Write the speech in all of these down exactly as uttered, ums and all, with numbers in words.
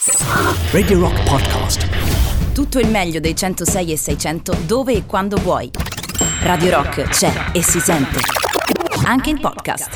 Radio Rock Podcast. Tutto il meglio dei centosei e seicento dove e quando vuoi. Radio Rock c'è e si sente anche in podcast.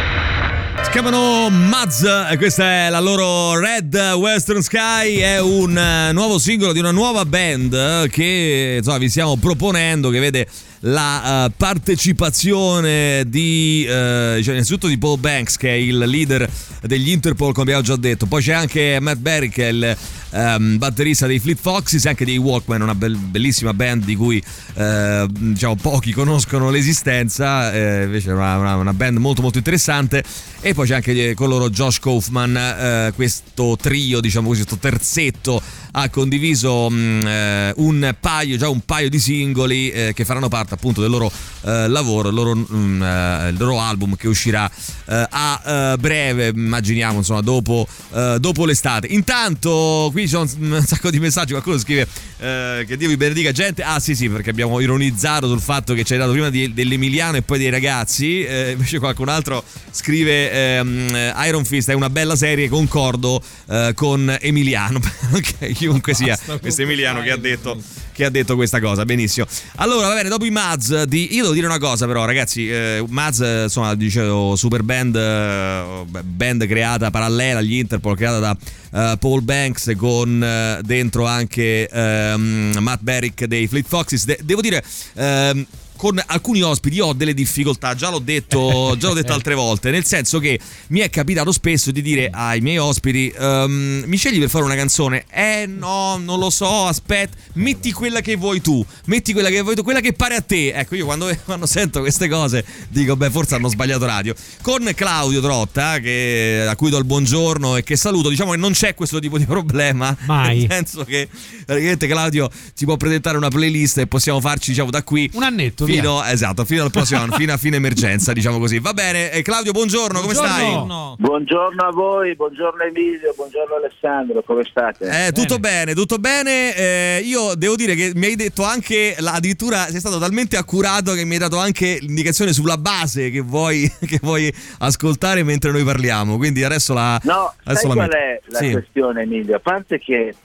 Si chiamano Muzz e questa è la loro Red Western Sky. È un nuovo singolo di una nuova band che insomma vi stiamo proponendo, che vede la uh, partecipazione di uh, cioè, innanzitutto di Paul Banks, che è il leader degli Interpol, come abbiamo già detto. Poi c'è anche Matt Berry, che è il um, batterista dei Fleet Foxes, e anche dei Walkmen, una be- bellissima band di cui uh, diciamo pochi conoscono l'esistenza, eh, invece è una, una, una band molto molto interessante. E poi c'è anche con loro Josh Kaufman. Uh, questo trio, diciamo così, questo terzetto ha condiviso um, uh, un paio già un paio di singoli uh, che faranno parte appunto del loro uh, lavoro, il loro, um, uh, il loro album, che uscirà uh, a uh, breve, immaginiamo, insomma, dopo, uh, dopo l'estate. Intanto qui c'è un, un sacco di messaggi, qualcuno scrive uh, che Dio vi benedica, gente. Ah sì sì, perché abbiamo ironizzato sul fatto che ci hai dato prima di, dell'Emiliano e poi dei ragazzi, uh, invece qualcun altro scrive um, Iron Fist è una bella serie, concordo uh, con Emiliano. Ok, chiunque sia questo Emiliano che ha detto che ha detto questa cosa, benissimo. Allora, va bene, dopo i Muzz di... io devo dire una cosa però, ragazzi, eh, Muzz, insomma, dicevo, super band, eh, band creata parallela agli Interpol, creata da eh, Paul Banks, con eh, dentro anche eh, Matt Berrick dei Fleet Foxes. De- devo dire... Eh, con alcuni ospiti ho delle difficoltà, già l'ho detto, già l'ho detto altre volte, nel senso che mi è capitato spesso di dire ai miei ospiti um, mi scegli per fare una canzone? Eh no, non lo so, aspetta, metti quella che vuoi tu, metti quella che vuoi tu, quella che pare a te. Ecco, io quando, quando sento queste cose dico, beh, forse hanno sbagliato radio. Con Claudio Trotta, che, a cui do il buongiorno e che saluto, diciamo che non c'è questo tipo di problema, mai. Nel senso che praticamente Claudio ci può presentare una playlist e possiamo farci, diciamo, da qui un annetto fino, esatto, fino al prossimo anno, fino a fine emergenza, diciamo così. Va bene, eh, Claudio, buongiorno, come buongiorno. stai? Buongiorno a voi, buongiorno Emilio, buongiorno Alessandro, come state? Eh, tutto bene, bene tutto bene. Eh, io devo dire che mi hai detto anche, addirittura sei stato talmente accurato che mi hai dato anche l'indicazione sulla base che vuoi, che vuoi ascoltare mentre noi parliamo. Quindi adesso la. No, adesso sai la qual metto. è la Sì. questione, Emilio? A parte che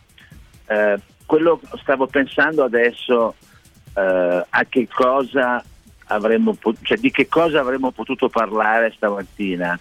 eh, quello stavo pensando adesso. Uh, a che cosa avremmo pot- cioè di che cosa avremmo potuto parlare stamattina,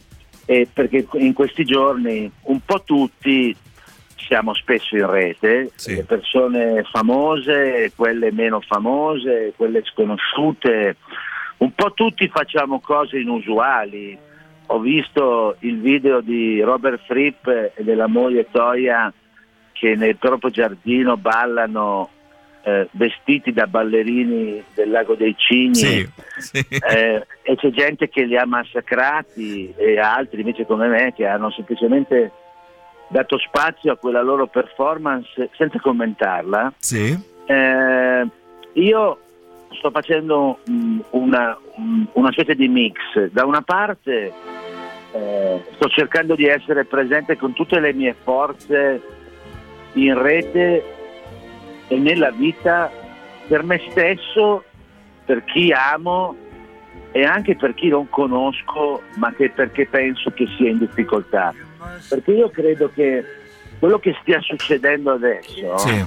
e perché in questi giorni un po' tutti siamo spesso in rete, sì. Le persone famose, quelle meno famose, quelle sconosciute, un po' tutti facciamo cose inusuali. Ho visto il video di Robert Fripp e della moglie Toya che nel proprio giardino ballano Eh, vestiti da ballerini del Lago dei Cigni, sì, sì. Eh, e c'è gente che li ha massacrati e altri invece come me che hanno semplicemente dato spazio a quella loro performance senza commentarla. Sì. Eh, io sto facendo um, una, um, una specie di mix. Da una parte eh, sto cercando di essere presente con tutte le mie forze in rete e nella vita, per me stesso, per chi amo e anche per chi non conosco, ma che perché penso che sia in difficoltà. Perché io credo che quello che stia succedendo adesso, sì.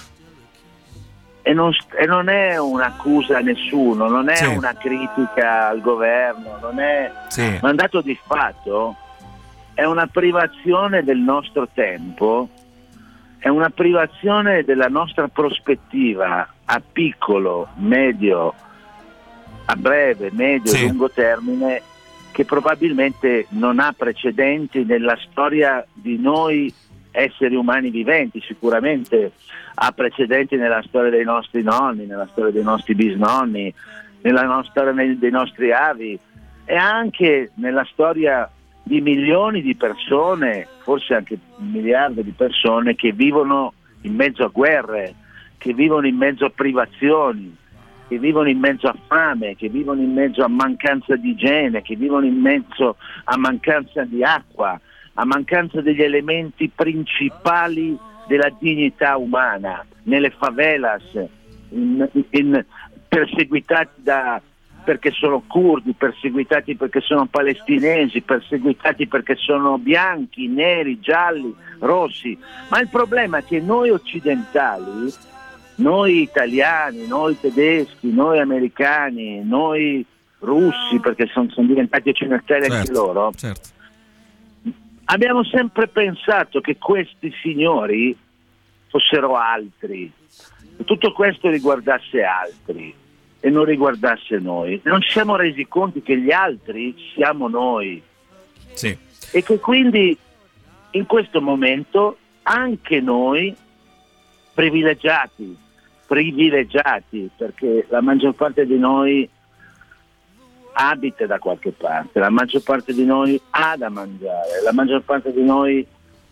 e, non, e non è un'accusa a nessuno, non è sì. una critica al governo, non è sì. ma un dato di fatto, è una privazione del nostro tempo. È una privazione della nostra prospettiva a piccolo, medio, a breve, medio e sì. lungo termine, che probabilmente non ha precedenti nella storia di noi esseri umani viventi. Sicuramente ha precedenti nella storia dei nostri nonni, nella storia dei nostri bisnonni, nella storia dei nostri avi, e anche nella storia di milioni di persone, forse anche un miliardo di persone che vivono in mezzo a guerre, che vivono in mezzo a privazioni, che vivono in mezzo a fame, che vivono in mezzo a mancanza di igiene, che vivono in mezzo a mancanza di acqua, a mancanza degli elementi principali della dignità umana, nelle favelas, in, in, perseguitati da perché sono curdi, perseguitati perché sono palestinesi, perseguitati perché sono bianchi, neri, gialli, rossi, ma il problema è che noi occidentali, noi italiani, noi tedeschi, noi americani, noi russi, perché sono, sono diventati occidentali certo, anche loro, certo. abbiamo sempre pensato che questi signori fossero altri, che tutto questo riguardasse altri e non riguardasse noi. Non ci siamo resi conto che gli altri siamo noi, sì. E che quindi in questo momento anche noi privilegiati, privilegiati, perché la maggior parte di noi abita da qualche parte, la maggior parte di noi ha da mangiare, la maggior parte di noi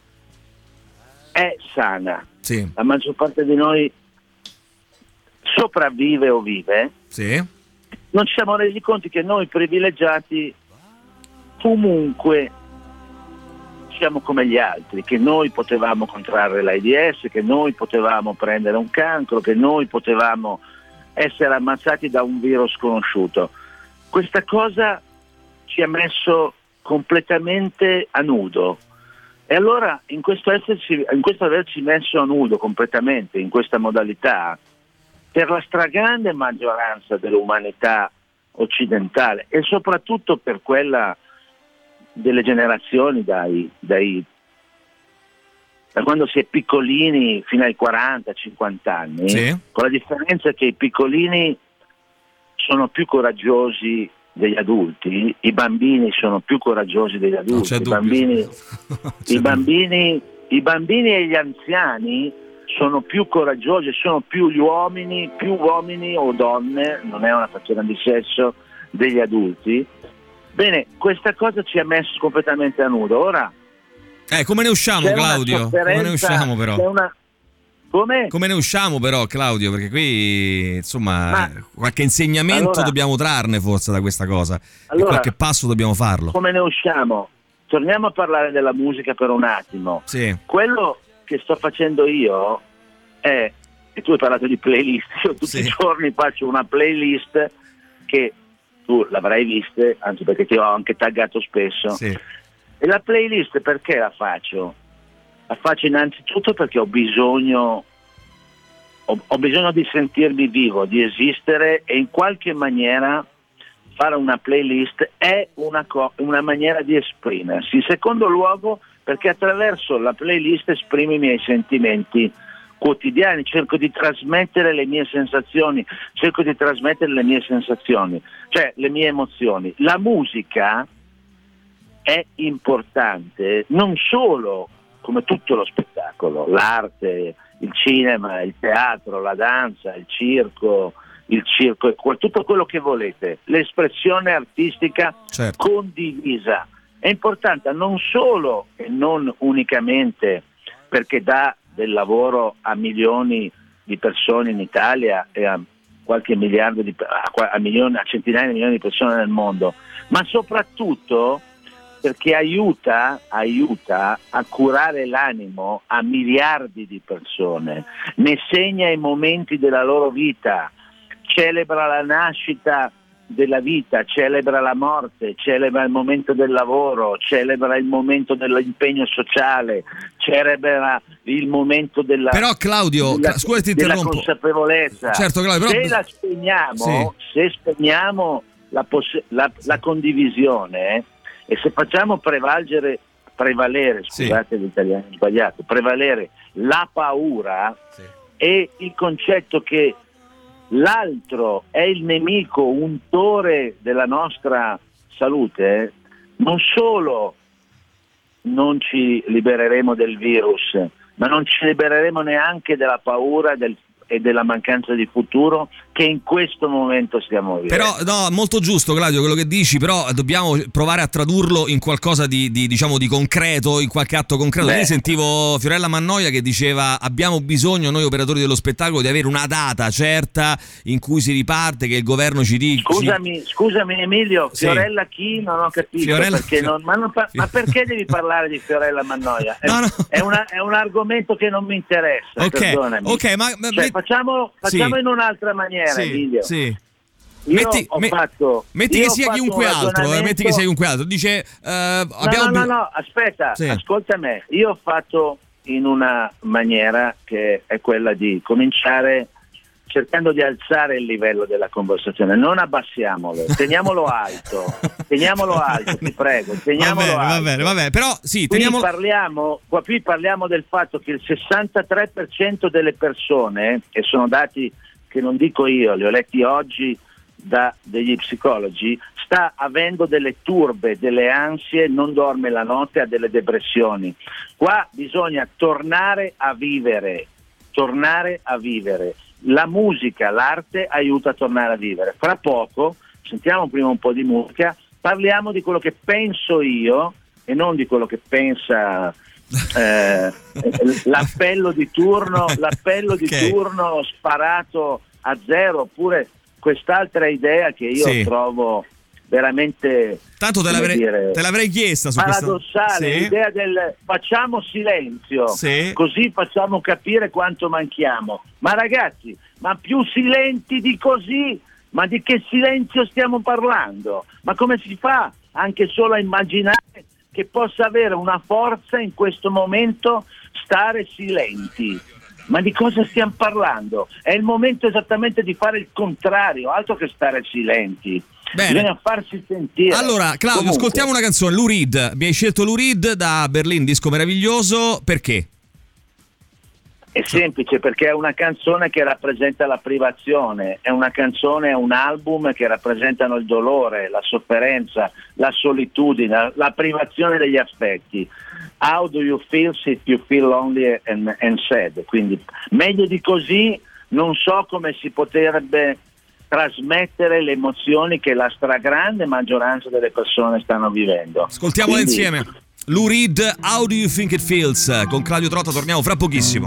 è sana, sì. La maggior parte di noi sopravvive o vive, sì. Non ci siamo resi conto che noi privilegiati comunque siamo come gli altri, che noi potevamo contrarre l'AIDS, che noi potevamo prendere un cancro, che noi potevamo essere ammazzati da un virus sconosciuto. Questa cosa ci ha messo completamente a nudo, e allora in questo, esserci, in questo averci messo a nudo completamente in questa modalità, per la stragrande maggioranza dell'umanità occidentale e soprattutto per quella delle generazioni dai, dai, da quando si è piccolini fino ai quaranta cinquanta anni, sì. Con la differenza che i piccolini sono più coraggiosi degli adulti, i bambini sono più coraggiosi degli adulti, i bambini, i bambini, i bambini e gli anziani sono più coraggiosi, sono più gli uomini, più uomini o donne, non è una questione di sesso, degli adulti. Bene, questa cosa ci ha messo completamente a nudo. Ora eh, come ne usciamo, Claudio? Come ne usciamo però? Una... Come? Come ne usciamo però, Claudio? Perché qui, insomma, Ma... qualche insegnamento allora... dobbiamo trarne forse da questa cosa. Allora, e qualche passo dobbiamo farlo. Come ne usciamo? Torniamo a parlare della musica per un attimo. Sì. Quello che sto facendo io è, e tu hai parlato di playlist, io tutti sì. i giorni faccio una playlist che tu l'avrai vista, anche perché ti ho anche taggato spesso, sì. E la playlist perché la faccio? La faccio innanzitutto perché ho bisogno ho, ho bisogno di sentirmi vivo, di esistere, e in qualche maniera fare una playlist è una, co- una maniera di esprimersi. In secondo luogo perché attraverso la playlist esprimo i miei sentimenti quotidiani, cerco di trasmettere le mie sensazioni, cerco di trasmettere le mie sensazioni, cioè le mie emozioni. La musica è importante non solo come tutto lo spettacolo, l'arte, il cinema, il teatro, la danza, il circo, il circo, tutto quello che volete, l'espressione artistica certo. condivisa. È importante non solo e non unicamente perché dà del lavoro a milioni di persone in Italia e a qualche miliardo di a, a, milioni, a centinaia di milioni di persone nel mondo, ma soprattutto perché aiuta, aiuta a curare l'animo a miliardi di persone, ne segna i momenti della loro vita, celebra la nascita della vita, celebra la morte, celebra il momento del lavoro, celebra il momento dell'impegno sociale, celebra il momento della, però Claudio, della, scusa ti della interrompo. consapevolezza. Certo, Claudio, però... Se la spegniamo, sì. se spegniamo la, poss- la, la condivisione e se facciamo prevalere, prevalere, scusate sì. l'italiano sbagliato, prevalere la paura sì. e il concetto che l'altro è il nemico untore della nostra salute, non solo non ci libereremo del virus, ma non ci libereremo neanche della paura del, e della mancanza di futuro che in questo momento stiamo vivendo. Però no, molto giusto Claudio quello che dici, però dobbiamo provare a tradurlo in qualcosa di, di diciamo di concreto, in qualche atto concreto. Ieri sentivo Fiorella Mannoia che diceva abbiamo bisogno noi operatori dello spettacolo di avere una data certa in cui si riparte, che il governo ci dica. Scusami, scusami Emilio, sì. Fiorella chi? Non ho capito. Fiorella... Perché non, ma, non, ma perché devi parlare di Fiorella Mannoia? È, no, no. è, una, è un argomento che non mi interessa. Ok, perdonami. ok, ma, ma cioè, facciamo, facciamo sì. in un'altra maniera, sì, Emilio. Sì. Io metti, ho me, fatto, metti io che ho sia fatto chiunque un altro, eh, metti che sia chiunque altro. Dice, uh, no, abbiamo no, no, no, aspetta, sì. ascolta me. Io ho fatto in una maniera che è quella di cominciare cercando di alzare il livello della conversazione, non abbassiamolo, teniamolo alto, teniamolo alto, ti prego, teniamolo va bene, alto. Va bene, va bene, però sì, qui teniamolo... parliamo, qua qui parliamo del fatto che il sessantatré per cento delle persone, e sono dati che non dico io, li ho letti oggi da degli psicologi, sta avendo delle turbe, delle ansie, non dorme la notte, ha delle depressioni. Qua bisogna tornare a vivere, tornare a vivere. La musica, l'arte aiuta a tornare a vivere. Fra poco, sentiamo prima un po' di musica, parliamo di quello che penso io e non di quello che pensa eh, l'appello di turno, l'appello di okay. turno sparato a zero, oppure quest'altra idea che io sì. trovo veramente, tanto te l'avrei, dire, te l'avrei chiesta su paradossale, questa... sì. l'idea del facciamo silenzio, sì. così facciamo capire quanto manchiamo. Ma ragazzi, ma più silenti di così, ma di che silenzio stiamo parlando? Ma come si fa anche solo a immaginare che possa avere una forza in questo momento stare silenti? Ma di cosa stiamo parlando? È il momento esattamente di fare il contrario, altro che stare silenti. Bene. Bisogna farsi sentire. Allora, Claudio, Comunque, ascoltiamo una canzone, Lou Reed. Mi hai scelto Lou Reed da Berlin, disco meraviglioso, perché? È semplice, perché è una canzone che rappresenta la privazione, è una canzone, è un album che rappresentano il dolore, la sofferenza, la solitudine, la privazione degli affetti. How do you feel if you feel lonely and, and sad? Quindi meglio di così non so come si potrebbe trasmettere le emozioni che la stragrande maggioranza delle persone stanno vivendo. Ascoltiamola Quindi, insieme. Lou Reed, How Do You Think It Feels? Con Claudio Trotta torniamo fra pochissimo.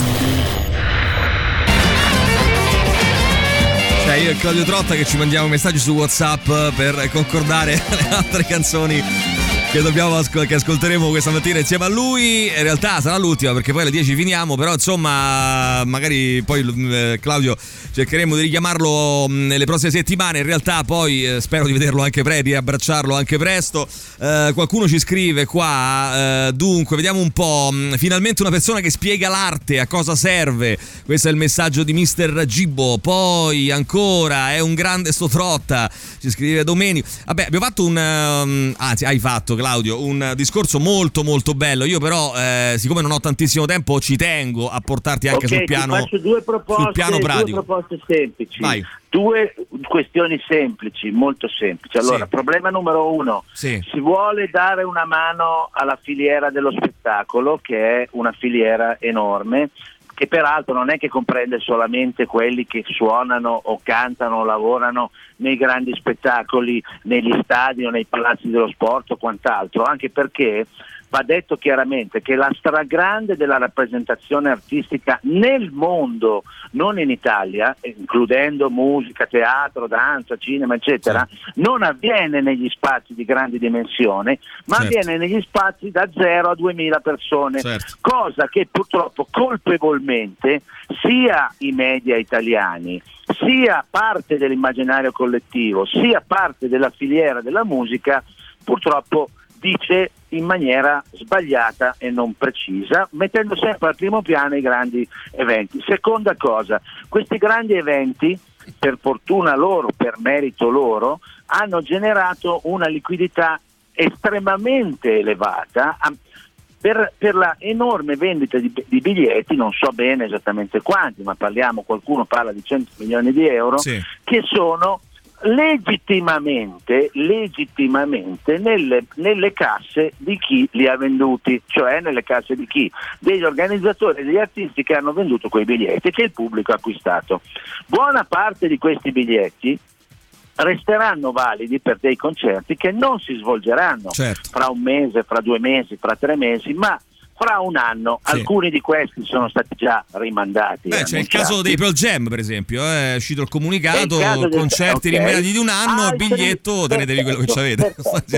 Cioè io e Claudio Trotta che ci mandiamo messaggi su WhatsApp per concordare le altre canzoni che dobbiamo ascol- che ascolteremo questa mattina insieme a lui. In realtà sarà l'ultima, perché poi alle dieci finiamo, però insomma magari poi eh, Claudio cercheremo di richiamarlo mh, nelle prossime settimane. In realtà poi eh, spero di vederlo anche pre, di abbracciarlo anche presto. Eh, qualcuno ci scrive qua, eh, dunque vediamo un po', mh, finalmente una persona che spiega l'arte, a cosa serve. Questo è il messaggio di mister Gibbo. Poi ancora, è un grande sto Trotta, ci scrive Domenico. Vabbè, abbiamo fatto un um, anzi hai fatto, Claudio, un discorso molto molto bello. Io però eh, siccome non ho tantissimo tempo ci tengo a portarti anche okay, sul piano, ti faccio due proposte, sul piano pratico. Due proposte semplici. Vai. Due questioni semplici, molto semplici. Allora, sì. Problema numero uno, sì. Si vuole dare una mano alla filiera dello spettacolo, che è una filiera enorme, che peraltro non è che comprende solamente quelli che suonano o cantano o lavorano nei grandi spettacoli, negli stadi o nei palazzi dello sport o quant'altro, anche perché va detto chiaramente che la stragrande della rappresentazione artistica nel mondo, non in Italia, includendo musica, teatro, danza, cinema, eccetera, sì. non avviene negli spazi di grandi dimensioni, ma certo. avviene negli spazi da zero a duemila persone, certo. cosa che purtroppo colpevolmente sia i media italiani, sia parte dell'immaginario collettivo, sia parte della filiera della musica, purtroppo dice in maniera sbagliata e non precisa, mettendo sempre al primo piano i grandi eventi. Seconda cosa, questi grandi eventi, per fortuna loro, per merito loro, hanno generato una liquidità estremamente elevata per, per la enorme vendita di, di biglietti, non so bene esattamente quanti, ma parliamo, qualcuno parla di cento milioni di euro, sì. che sono legittimamente legittimamente nelle, nelle casse di chi li ha venduti, cioè nelle casse di chi? Degli organizzatori e degli artisti che hanno venduto quei biglietti, che il pubblico ha acquistato. Buona parte di questi biglietti resteranno validi per dei concerti che non si svolgeranno certo. fra un mese, fra due mesi, fra tre mesi, ma fra un anno. Sì. Alcuni di questi sono stati già rimandati. Beh, c'è il caso dei Pearl Jam, per esempio, eh, è uscito il comunicato, il concerti del... okay. rinviati di un anno, altri, biglietto, tenetevi quello che ci avete.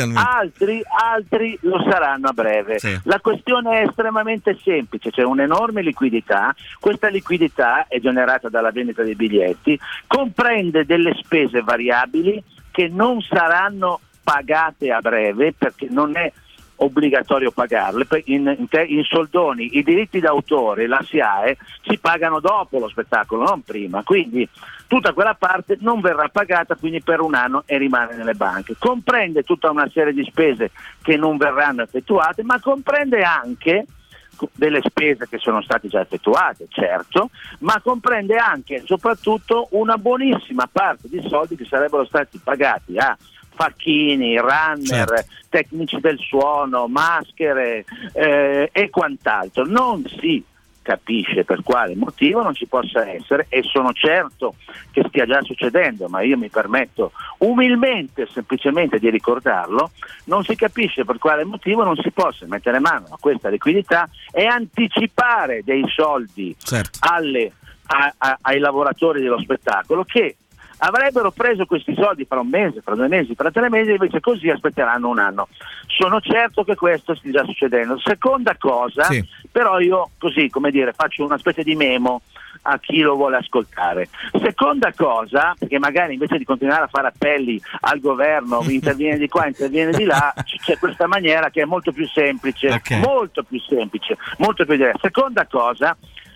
altri, altri lo saranno a breve. Sì. La questione è estremamente semplice, c'è un'enorme liquidità, questa liquidità è generata dalla vendita dei biglietti, comprende delle spese variabili che non saranno pagate a breve perché non è obbligatorio pagarle. In, in, in soldoni i diritti d'autore, la S I A E, si pagano dopo lo spettacolo, non prima, quindi tutta quella parte non verrà pagata quindi per un anno e rimane nelle banche. Comprende tutta una serie di spese che non verranno effettuate, ma comprende anche delle spese che sono state già effettuate, certo, ma comprende anche e soprattutto una buonissima parte di soldi che sarebbero stati pagati a facchini, runner, certo, tecnici del suono, maschere eh, e quant'altro. Non si capisce per quale motivo non ci possa essere, e sono certo che stia già succedendo, ma io mi permetto umilmente semplicemente di ricordarlo, non si capisce per quale motivo non si possa mettere mano a questa liquidità e anticipare dei soldi, certo, alle, a, a, ai lavoratori dello spettacolo che avrebbero preso questi soldi fra un mese, fra due mesi, fra tre mesi, invece così aspetteranno un anno. Sono certo che questo stia già succedendo. Seconda cosa, sì, però io così, come dire, faccio una specie di memo a chi lo vuole ascoltare. Seconda cosa, perché magari invece di continuare a fare appelli al governo, interviene di qua, interviene di là, c'è questa maniera che è molto più semplice, okay, molto più semplice, molto più diretta. Seconda cosa,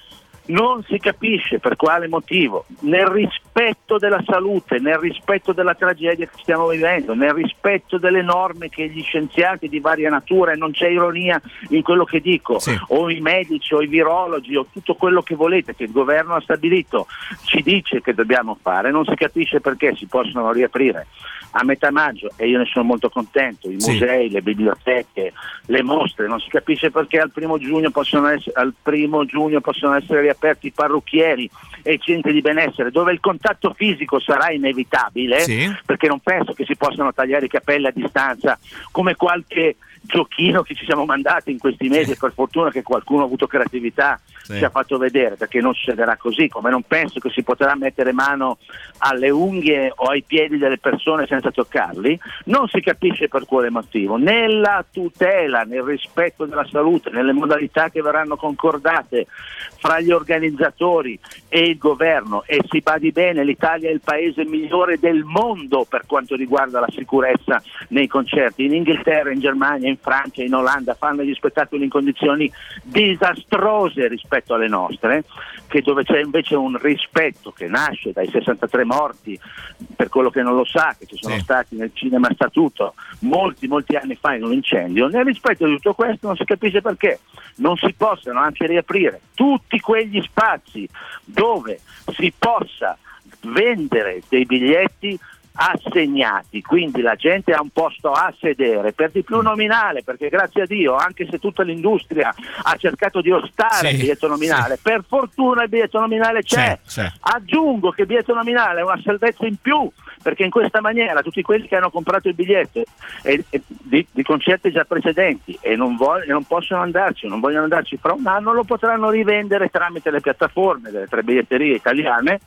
non si capisce per quale motivo, nel rispetto della salute, nel rispetto della tragedia che stiamo vivendo, nel rispetto delle norme che gli scienziati di varia natura, e non c'è ironia in quello che dico, sì, o i medici o i virologi o tutto quello che volete che il governo ha stabilito ci dice che dobbiamo fare, non si capisce perché si possono riaprire a metà maggio, e io ne sono molto contento, i musei, sì, le biblioteche, le mostre, non si capisce perché al primo giugno possono essere, al primo giugno possono essere riaperti i parrucchieri e i centri di benessere, dove il contatto fisico sarà inevitabile, sì, perché non penso che si possano tagliare i capelli a distanza come qualche giochino che ci siamo mandati in questi mesi, sì, per fortuna che qualcuno ha avuto creatività, sì, ci ha fatto vedere, perché non succederà così, come non penso che si potrà mettere mano alle unghie o ai piedi delle persone senza toccarli. Non si capisce per quale motivo, nella tutela, nel rispetto della salute, nelle modalità che verranno concordate fra gli organizzatori e il governo, e si badi bene, l'Italia è il paese migliore del mondo per quanto riguarda la sicurezza nei concerti. In Inghilterra, in Germania, in Francia, in Olanda fanno gli spettacoli in condizioni disastrose rispetto alle nostre, che dove c'è invece un rispetto che nasce dai sessantatré morti, per quello che non lo sa, che ci sono, sì, stati nel cinema Statuto molti molti anni fa in un incendio. Nel rispetto di tutto questo non si capisce perché non si possano anche riaprire tutti quegli spazi dove si possa vendere dei biglietti assegnati, quindi la gente ha un posto a sedere, per di più nominale, perché grazie a Dio, anche se tutta l'industria ha cercato di ostare, sì, il biglietto nominale, sì, per fortuna il biglietto nominale c'è, c'è, c'è. Aggiungo che il biglietto nominale è una salvezza in più, perché in questa maniera tutti quelli che hanno comprato il biglietto e, e, di, di concerti già precedenti e non, voglio, e non possono andarci, non vogliono andarci fra un anno, lo potranno rivendere tramite le piattaforme delle tre biglietterie italiane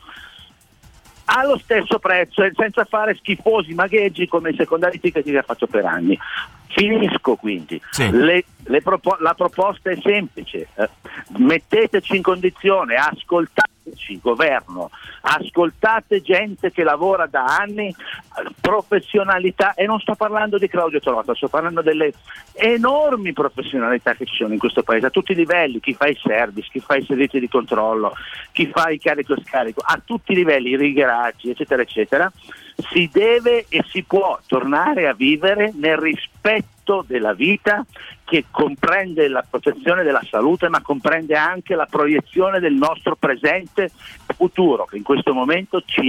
allo stesso prezzo e senza fare schifosi magheggi come i secondari ticket che ha fatto per anni. Finisco quindi, sì, le, le propo- la proposta è semplice, eh, metteteci in condizione, ascoltateci governo, ascoltate gente che lavora da anni, professionalità, e non sto parlando di Claudio Trota, sto parlando delle enormi professionalità che ci sono in questo paese a tutti i livelli, chi fa i service, chi fa i servizi di controllo, chi fa il carico e scarico, a tutti i livelli, i righeraggi eccetera eccetera. Si deve e si può tornare a vivere nel rispetto della vita, che comprende la protezione della salute, ma comprende anche la proiezione del nostro presente e futuro, che in questo momento ci è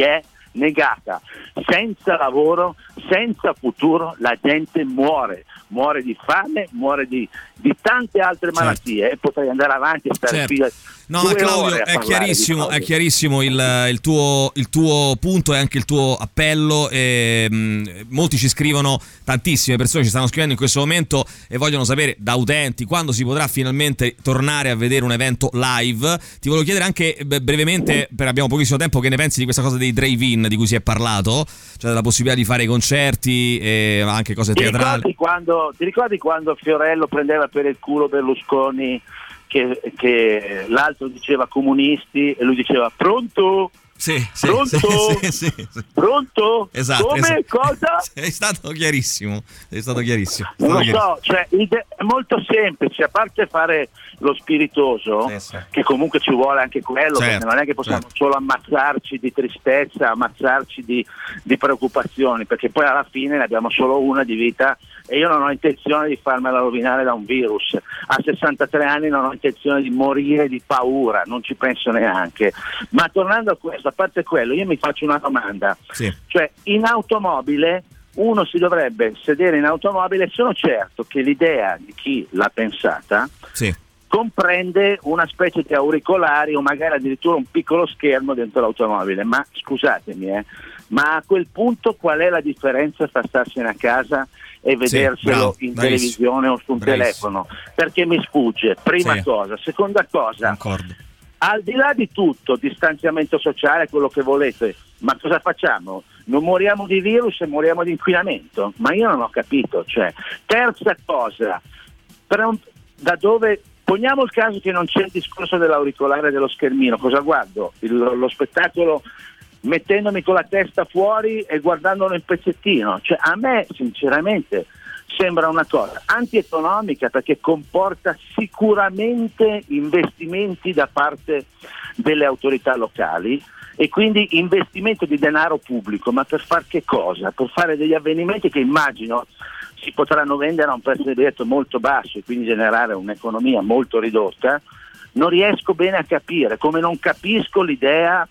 negata. Senza lavoro, senza futuro, la gente muore, muore di fame, muore di, di tante altre malattie, certo. E potrei andare avanti e stare certo. qui. No, ma Claudio, è chiarissimo, è chiarissimo il, il, tuo, il tuo punto e anche il tuo appello. E, mh, molti ci scrivono, tantissime persone ci stanno scrivendo in questo momento e vogliono sapere da utenti quando si potrà finalmente tornare a vedere un evento live. Ti volevo chiedere anche brevemente, per abbiamo pochissimo tempo, che ne pensi di questa cosa dei drive-in di cui si è parlato, cioè della possibilità di fare concerti e anche cose teatrali. Ti ricordi quando, ti ricordi quando Fiorello prendeva per il culo Berlusconi? Che, che l'altro diceva comunisti e lui diceva pronto? Sì, sì, pronto? Sì, sì, sì, sì. Pronto? Esatto. Come? Esatto. Cosa? È stato chiarissimo. È stato chiarissimo. È Non stato lo so, cioè, è molto semplice, a parte fare lo spiritoso, sì, sì. che comunque ci vuole anche quello, certo, perché non è che possiamo certo. solo ammazzarci di tristezza, ammazzarci di, di preoccupazioni, perché poi alla fine ne abbiamo solo una di vita e io non ho intenzione di farmela rovinare da un virus. A sessantatré anni non ho intenzione di morire di paura, non ci penso neanche. Ma tornando a questo, a parte quello, io mi faccio una domanda, sì. Cioè in automobile uno si dovrebbe sedere in automobile, sono certo che l'idea di chi l'ha pensata sì. comprende una specie di auricolari o magari addirittura un piccolo schermo dentro l'automobile, ma scusatemi eh, ma a quel punto qual è la differenza tra starsene a casa e vederselo sì, bravo, in bravissimo, televisione o su un bravissimo. telefono? Perché mi sfugge, prima sì. cosa. Seconda cosa, Concordo. al di là di tutto, distanziamento sociale, quello che volete, ma cosa facciamo? Non moriamo di virus e moriamo di inquinamento? Ma io non ho capito. Cioè, terza cosa, per un, da dove poniamo il caso che non c'è il discorso dell'auricolare e dello schermino, cosa guardo? Il, lo spettacolo mettendomi con la testa fuori e guardandolo in pezzettino? Cioè, a me sinceramente sembra una cosa antieconomica, perché comporta sicuramente investimenti da parte delle autorità locali e quindi investimento di denaro pubblico, ma per far che cosa? Per fare degli avvenimenti che immagino si potranno vendere a un prezzo di biglietto molto basso e quindi generare un'economia molto ridotta. Non riesco bene a capire, come non capisco l'idea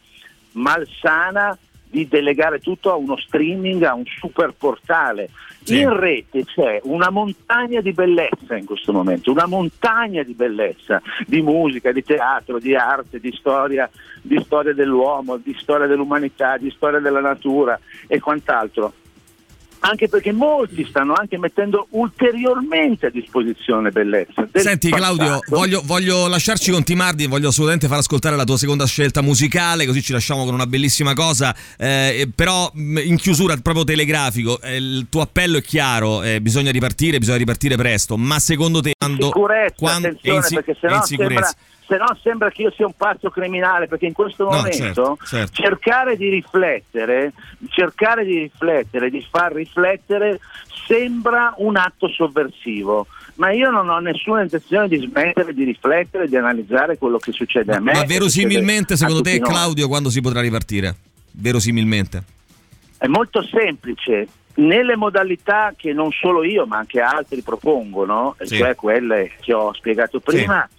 malsana di delegare tutto a uno streaming, a un super portale. Sì. In rete c'è una montagna di bellezza in questo momento, una montagna di bellezza, di musica, di teatro, di arte, di storia, di storia dell'uomo, di storia dell'umanità, di storia della natura e quant'altro. Anche perché molti stanno anche mettendo ulteriormente a disposizione bellezza. Senti passato. Claudio, voglio, voglio lasciarci con Timardi, voglio assolutamente far ascoltare la tua seconda scelta musicale, così ci lasciamo con una bellissima cosa, eh, però in chiusura proprio telegrafico, eh, il tuo appello è chiaro, eh, bisogna ripartire, bisogna ripartire presto, ma secondo te quando... Sicurezza, quando attenzione, si, perché sennò sembra... se no sembra che io sia un pazzo criminale, perché in questo no, momento certo, certo. cercare di riflettere, cercare di riflettere, di far riflettere sembra un atto sovversivo, ma io non ho nessuna intenzione di smettere di riflettere, di analizzare quello che succede a me. Ma verosimilmente secondo te, noi. Claudio, quando si potrà ripartire? Verosimilmente? È molto semplice, nelle modalità che non solo io ma anche altri propongono, sì. Cioè quelle che ho spiegato prima. Sì.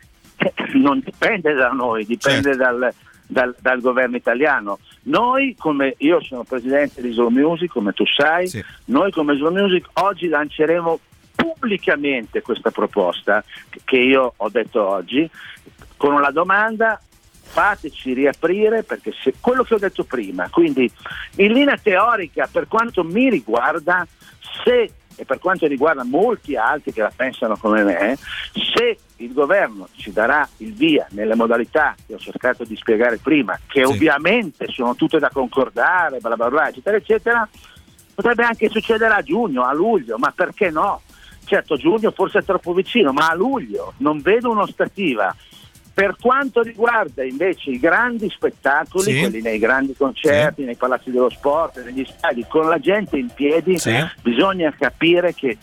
Non dipende da noi, dipende certo. dal, dal, dal governo italiano. Noi, come io sono presidente di Slow Music, come tu sai, sì. Noi come Slow Music oggi lanceremo pubblicamente questa proposta che io ho detto oggi, con la domanda: fateci riaprire, perché se quello che ho detto prima, quindi in linea teorica, per quanto mi riguarda, se e per quanto riguarda molti altri che la pensano come me, se il governo ci darà il via nelle modalità che ho cercato di spiegare prima, che sì. ovviamente sono tutte da concordare, bla bla bla, eccetera eccetera, potrebbe anche succedere a giugno, a luglio, ma perché no? Certo, giugno forse è troppo vicino, ma a luglio non vedo un'ostativa. Per quanto riguarda invece i grandi spettacoli, sì. quelli nei grandi concerti, sì. nei palazzi dello sport, negli stadi, con la gente in piedi, sì. bisogna capire che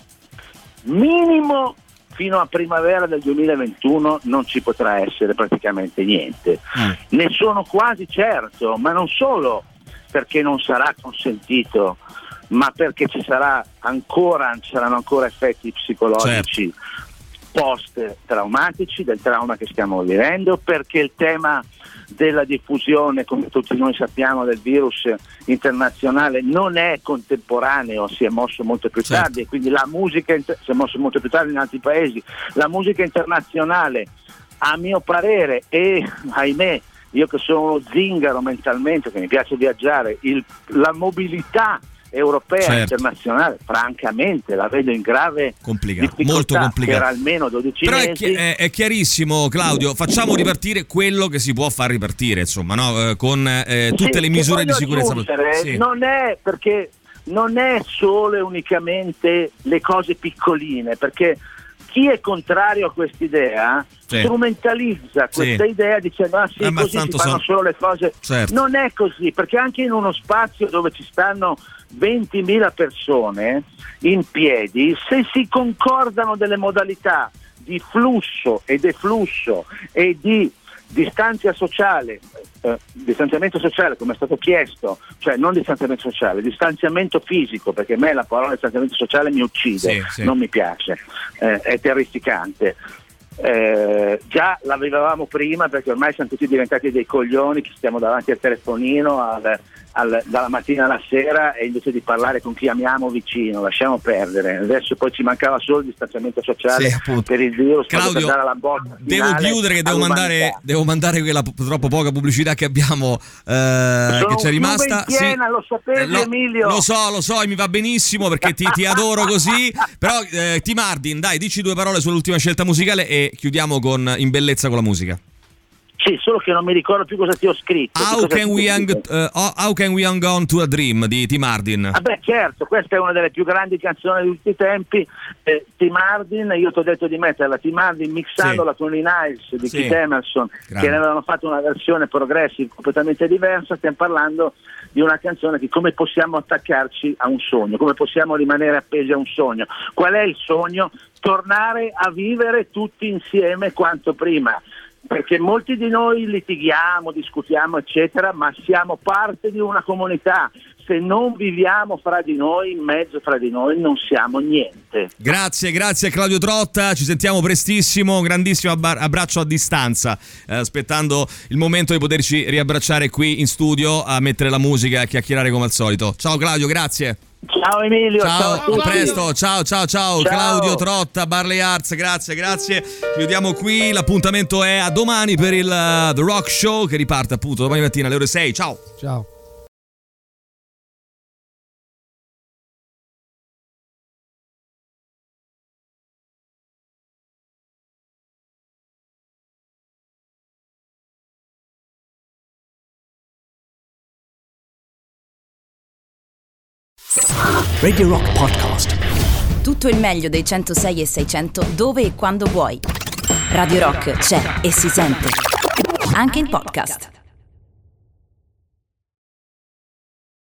minimo fino a primavera del duemilaventuno non ci potrà essere praticamente niente. Mm. Ne sono quasi certo, ma non solo perché non sarà consentito, ma perché ci sarà ancora, ci saranno ancora effetti psicologici. Certo. Post traumatici del trauma che stiamo vivendo, perché il tema della diffusione, come tutti noi sappiamo, del virus internazionale non è contemporaneo, si è mosso molto più certo. tardi, e quindi la musica inter- si è mosso molto più tardi in altri paesi. La musica internazionale, a mio parere, e ahimè, io che sono uno zingaro mentalmente, che mi piace viaggiare, il, la mobilità europea, certo. internazionale, francamente la vedo in grave complicato, difficoltà, molto complicato. per almeno dodici Però mesi. è, chi- è, è chiarissimo, Claudio, facciamo ripartire quello che si può far ripartire, insomma, no? Eh, con eh, tutte Sì, le misure di voglio sicurezza. aggiungere, Sì. Non è perché non è solo e unicamente le cose piccoline, perché chi è contrario a quest'idea sì. strumentalizza questa sì. idea dicendo ah sì, eh, così si fanno sono... solo le cose. Certo. Non è così, perché anche in uno spazio dove ci stanno ventimila persone in piedi, se si concordano delle modalità di flusso e deflusso e di distanza sociale, eh, distanziamento sociale come è stato chiesto, cioè non distanziamento sociale, distanziamento fisico, perché a me la parola distanziamento sociale mi uccide, sì, sì. non mi piace, eh, è terrificante. Eh, già l'avevamo prima, perché ormai siamo tutti diventati dei coglioni che stiamo davanti al telefonino al, al, dalla mattina alla sera, e invece di parlare con chi amiamo vicino lasciamo perdere. Adesso poi ci mancava solo il distanziamento sociale sì, per il virus. Claudio, per dare la botta devo chiudere che devo mandare, devo mandare quella troppo poca pubblicità che abbiamo eh, che c'è rimasta. In piena, sì. lo sapevi, eh, lo, Emilio? Lo so, lo so, e mi va benissimo perché ti, ti adoro così. Però eh, Tim Hardin, dai, dici due parole sull'ultima scelta musicale e chiudiamo con in bellezza con la musica. Sì, solo che non mi ricordo più cosa ti ho scritto. How can we hang, uh, How can we hang on to a dream di Tim Hardin? Vabbè, certo, questa è una delle più grandi canzoni di tutti i tempi. eh, Tim Hardin, io ti ho detto di metterla Tim Hardin mixandola sì. con i Niles di sì. Keith Emerson, grande. che ne avevano fatto una versione progressive completamente diversa. Stiamo parlando di una canzone che come possiamo attaccarci a un sogno, come possiamo rimanere appesi a un sogno. Qual è il sogno? Tornare a vivere tutti insieme quanto prima, perché molti di noi litighiamo, discutiamo eccetera, ma siamo parte di una comunità. Se non viviamo fra di noi, in mezzo fra di noi, non siamo niente. Grazie, grazie Claudio Trotta, ci sentiamo prestissimo, grandissimo abbraccio a distanza, eh, aspettando il momento di poterci riabbracciare qui in studio a mettere la musica e a chiacchierare come al solito. Ciao Claudio, grazie. Ciao Emilio, ciao, ciao, a tutti. a presto, ciao ciao ciao, ciao. Claudio Trotta, Barley Arts, grazie, grazie. Chiudiamo qui, l'appuntamento è a domani per il uh, The Rock Show che riparte appunto domani mattina alle ore sei. Ciao. Ciao. Radio Rock Podcast. Tutto il meglio dei centosei e seicento dove e quando vuoi. Radio Rock c'è e si sente. Anche in podcast.